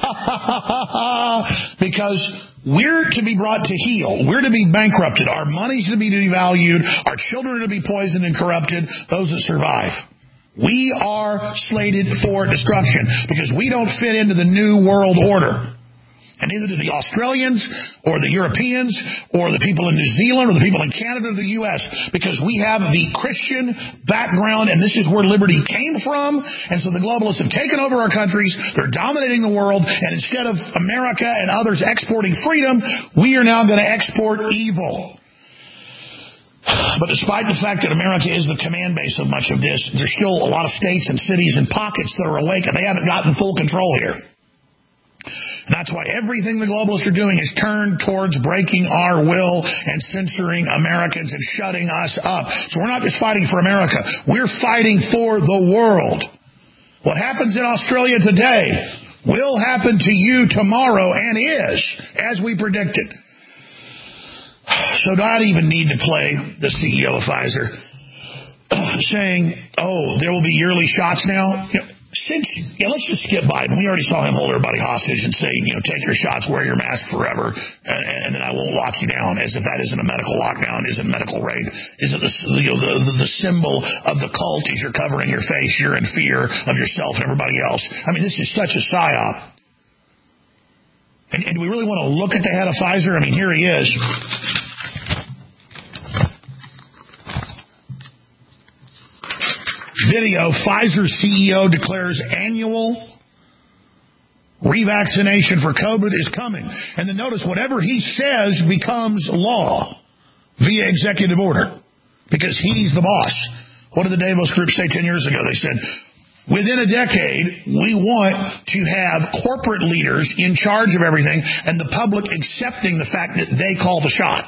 Because we're to be brought to heel. We're to be bankrupted. Our money's to be devalued. Our children are to be poisoned and corrupted, those that survive. We are slated for destruction because we don't fit into the new world order. And neither do the Australians or the Europeans or the people in New Zealand or the people in Canada or the U.S. because we have the Christian background and this is where liberty came from. And so the globalists have taken over our countries. They're dominating the world. And instead of America and others exporting freedom, we are now going to export evil. But despite the fact that America is the command base of much of this, there's still a lot of states and cities and pockets that are awake and they haven't gotten full control here. And that's why everything the globalists are doing is turned towards breaking our will and censoring Americans and shutting us up. So we're not just fighting for America. We're fighting for the world. What happens in Australia today will happen to you tomorrow and is, as we predicted. So do I even need to play the CEO of Pfizer saying, there will be yearly shots now? Let's just skip Biden. We already saw him hold everybody hostage and say, take your shots, wear your mask forever, and then I won't lock you down, as if that isn't a medical lockdown, isn't medical raid. Isn't the symbol of the cult is you're covering your face, you're in fear of yourself and everybody else. I mean, this is such a psyop. And do we really want to look at the head of Pfizer? I mean, here he is. Video, Pfizer CEO declares annual revaccination for COVID is coming. And then notice, whatever he says becomes law via executive order, because he's the boss. What did the Davos Group say 10 years ago? They said, within a decade, we want to have corporate leaders in charge of everything and the public accepting the fact that they call the shots.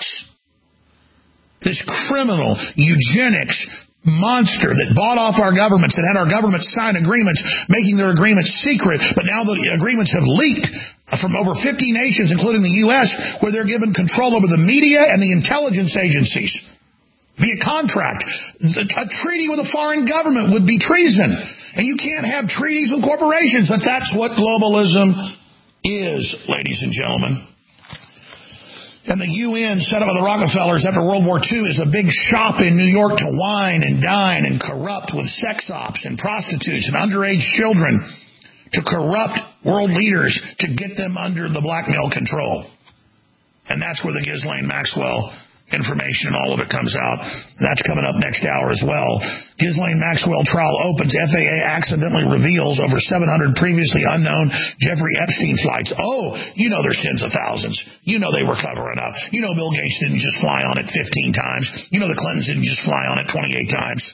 This criminal eugenics monster that bought off our governments, that had our governments sign agreements, making their agreements secret, but now the agreements have leaked from over 50 nations, including the U.S., where they're given control over the media and the intelligence agencies via contract. A treaty with a foreign government would be treason, and you can't have treaties with corporations. But that's what globalism is, ladies and gentlemen. And the UN set up by the Rockefellers after World War II is a big shop in New York to wine and dine and corrupt with sex ops and prostitutes and underage children, to corrupt world leaders to get them under the blackmail control. And that's where the Ghislaine Maxwell information, all of it comes out. That's coming up next hour as well. Ghislaine Maxwell trial opens. FAA accidentally reveals over 700 previously unknown Jeffrey Epstein flights. There's tens of thousands. They were covering up. Bill Gates didn't just fly on it 15 times. The Clintons didn't just fly on it 28 times.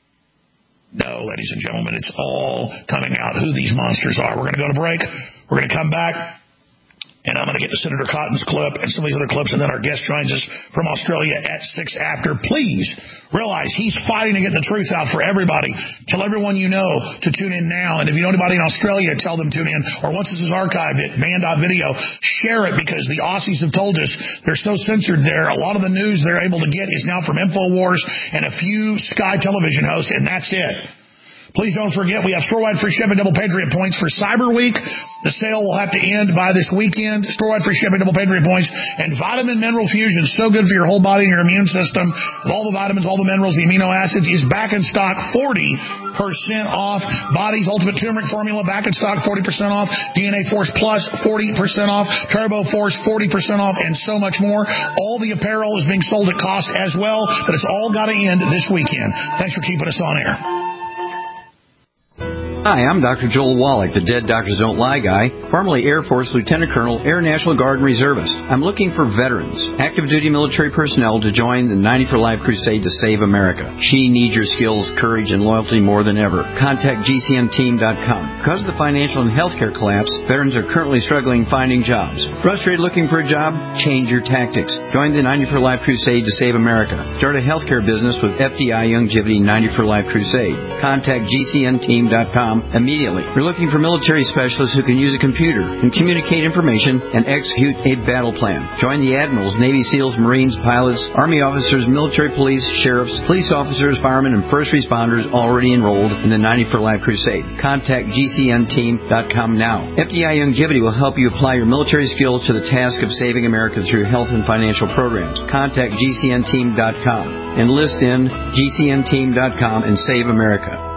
No, ladies and gentlemen, it's all coming out who these monsters are. We're going to go to break. We're going to come back. And I'm going to get to Senator Cotton's clip and some of these other clips, and then our guest joins us from Australia at 6 after. Please realize he's fighting to get the truth out for everybody. Tell everyone you know to tune in now. And if you know anybody in Australia, tell them tune in. Or once this is archived at man.video, share it, because the Aussies have told us they're so censored there. A lot of the news they're able to get is now from InfoWars and a few Sky television hosts, and that's it. Please don't forget, we have store-wide free shipping, double Patriot points for Cyber Week. The sale will have to end by this weekend. Store-wide free shipping, double Patriot points, and vitamin mineral fusion, so good for your whole body and your immune system. With all the vitamins, all the minerals, the amino acids, is back in stock, 40% off. Body's Ultimate Turmeric Formula, back in stock, 40% off. DNA Force Plus, 40% off. Turbo Force, 40% off, and so much more. All the apparel is being sold at cost as well, but it's all got to end this weekend. Thanks for keeping us on air. Hi, I'm Dr. Joel Wallach, the Dead Doctors Don't Lie guy, formerly Air Force Lieutenant Colonel, Air National Guard and Reservist. I'm looking for veterans, active duty military personnel to join the 90 for Life crusade to save America. She needs your skills, courage, and loyalty more than ever. Contact GCNteam.com. Because of the financial and healthcare collapse, veterans are currently struggling finding jobs. Frustrated looking for a job? Change your tactics. Join the 90 for Life crusade to save America. Start a healthcare business with FDI Longevity 90 for Life crusade. Contact GCNteam.com immediately. We're looking for military specialists who can use a computer and communicate information and execute a battle plan. Join the admirals, Navy SEALs, Marines, pilots, Army officers, military police, sheriffs, police officers, firemen, and first responders already enrolled in the 90 for Life crusade. Contact GCNteam.com now. FDI Longevity will help you apply your military skills to the task of saving America through health and financial programs. Contact GCNteam.com. Enlist in GCNteam.com and save America.